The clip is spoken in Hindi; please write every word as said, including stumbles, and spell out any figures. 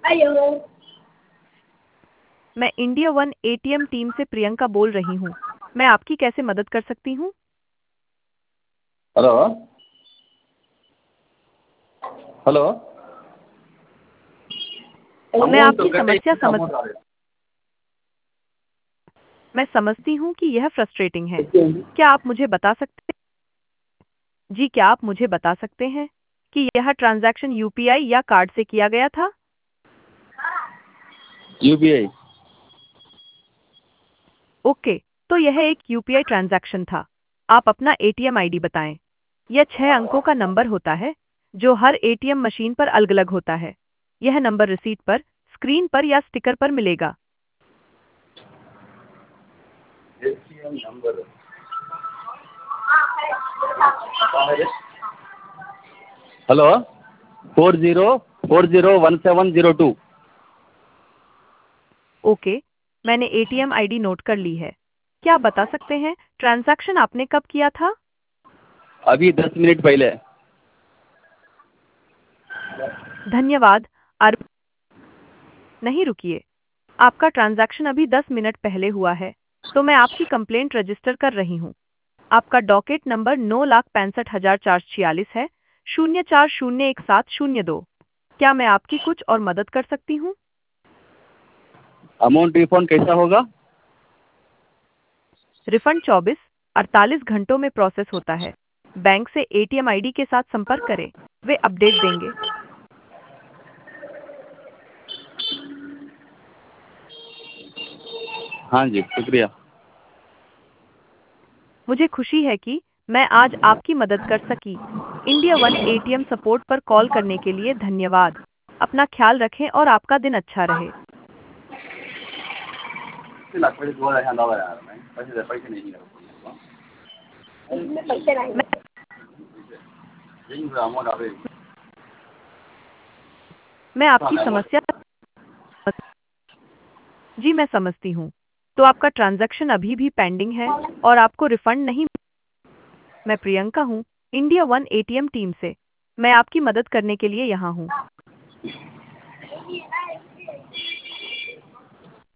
मैं इंडिया वन एटीएम टीम से प्रियंका बोल रही हूँ। मैं आपकी कैसे मदद कर सकती हूँ? हेलो हेलो मैं अमौंट आपकी कट समस्या समझ अमौंट आ रहा मैं समझती हूँ कि यह फ्रस्ट्रेटिंग है। है क्या आप मुझे बता सकते जी क्या आप मुझे बता सकते हैं कि यह ट्रांजैक्शन यूपीआई या कार्ड से किया गया था? यूपीआई ओके, तो यह एक यूपीआई ट्रांजैक्शन था। आप अपना एटीएम आईडी बताएं। यह छह अंकों का नंबर होता है जो हर एटीएम मशीन पर अलग-अलग होता है। यह नंबर रिसीट पर, स्क्रीन पर या स्टिकर पर मिलेगा। ATM number hello four zero four zero one seven zero two okay, मैंने एटीएम आईडी नोट कर ली है। क्या आप बता सकते हैं ट्रांजैक्शन आपने कब किया था? अभी दस मिनट पहले धन्यवाद। आर नहीं रुकिए। आपका ट्रांजैक्शन अभी दस मिनट पहले हुआ है, तो मैं आपकी कंप्लेंट रजिस्टर कर रही हूँ। आपका डॉकेट नंबर नौ लाख पैंसठ हजार चार सौ छियालीस है, शून्य चार शून्य एक सात शून्य दो। क्या मैं आपकी कुछ और मदद कर सकती हूँ? अमाउंट रिफंड कैसा होगा? रिफंड चौबीस अड़तालीस घंटों में प्रोसेस होता है। बैंक से एटीएम आईडी के साथ संपर्क करें, वे अपडेट देंगे। हाँ जी शुक्रिया। मुझे खुशी है कि मैं आज आपकी मदद कर सकी। इंडिया वन एटीएम सपोर्ट पर कॉल करने के लिए धन्यवाद। अपना ख्याल रखें और आपका दिन अच्छा रहे। पैसे दो हजार लावा यार मैं पैसे पैसे नहीं है पैसे नहीं मैं अमाउंट आ रही मैं आपकी समस्या जी मैं समझती हूँ। तो आपका ट्रांजैक्शन अभी भी पेंडिंग है और आपको रिफंड नहीं। मैं प्रियंका हूँ, इंडिया वन एटीएम टीम से। मैं आपकी मदद करने के लिए यहाँ हूँ।